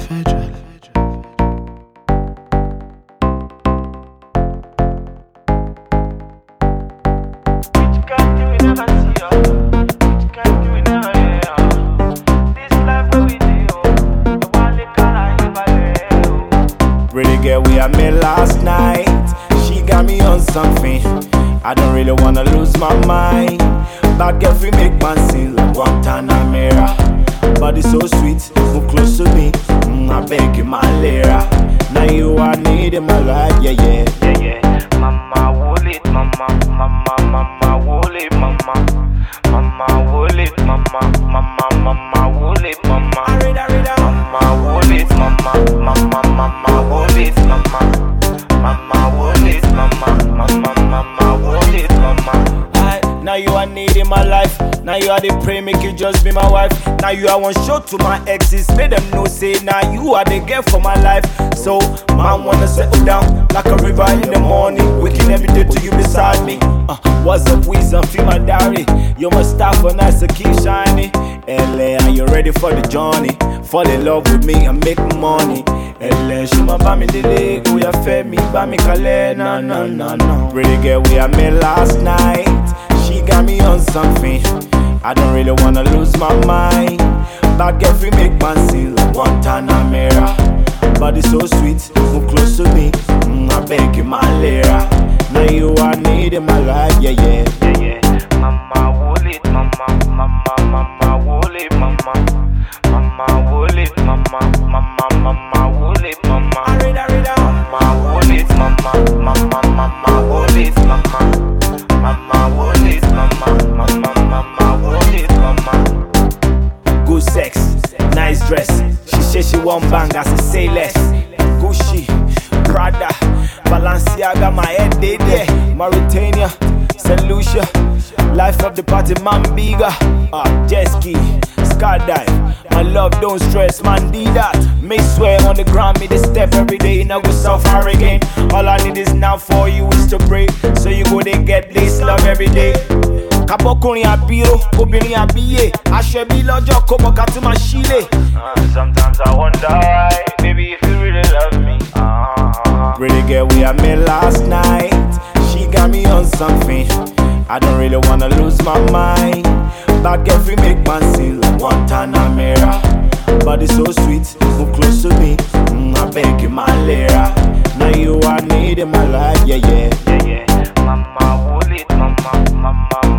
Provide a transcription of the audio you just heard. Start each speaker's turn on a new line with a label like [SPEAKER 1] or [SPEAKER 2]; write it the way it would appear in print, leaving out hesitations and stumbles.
[SPEAKER 1] Pretty girl we I met last night, she got me on something. I don't really wanna lose my mind. Bad girl we make man sing like Guantanamera. Body so sweet, move close to me. I beg you my lira. Now you I need in my life, yeah yeah.
[SPEAKER 2] Yeah, yeah. Mama, hold it, mama, mama, mama, hold it, mama. Mama, hold it, mama, mama, mama, hold it, mama. Mama, hold it, mama, mama, mama, hold it, mama. Mama, hold it, mama, mama, mama, hold it, mama.
[SPEAKER 1] Now you I need in my life. Now you are the pray, make you just be my wife. Now you I want show to my exes, make them know say now you are the girl for my life. So man wanna settle down like a river in the morning, waking every day to you beside me. What's up, Weezer? Feel my diary. You're my star for nice to keep shining. LA, are you ready for the journey? Fall in love with me and make money. LA, shuma ba mi dele, oh ya fe mi ba mi kale, na na na na. Pretty girl we I met last night, she got me on something. I don't really wanna lose my mind. Bad girl we make man sing like Guantanamera. Body so sweet, move close to me. I beg you my lira. Now you I need in my life, yeah yeah.
[SPEAKER 2] Yeah, yeah. Mama, hold it, mama, mama, mama, hold it, mama. Mama, hold it, mama, mama, mama, hold it, mama. Mama, hold it, mama, mama, mama, hold it, mama. Mama, hold it, mama, mama, mama, hold it, mama.
[SPEAKER 1] Good sex, nice dress. She said she want bang, I say less. Gucci, Prada, Balenciaga, my head they there. Mauritania, St. Lucia, life of the party, man bigger. Jet ski, skydive. My love don't stress, man do that. May swear on the ground, me the step every day. Now go South again. All I need is now for you is to pray. So you go they get this love every day. Kabokunrin abiro, obìnrin abiye. Aṣebi lọ́jọ́ kó mọ̀ká tí ma ṣílẹ̀.
[SPEAKER 2] Sometimes I wonder why, baby, if you really love me.
[SPEAKER 1] Pretty girl we I met last night, she got me on something. I don't really wanna lose my mind. Bad girl we make man sing like Guantanamera. Body so sweet, move close to me. I beg you my lira. Now you I need in my life, yeah yeah.
[SPEAKER 2] Yeah, yeah. Mama, hold it, mama, mama,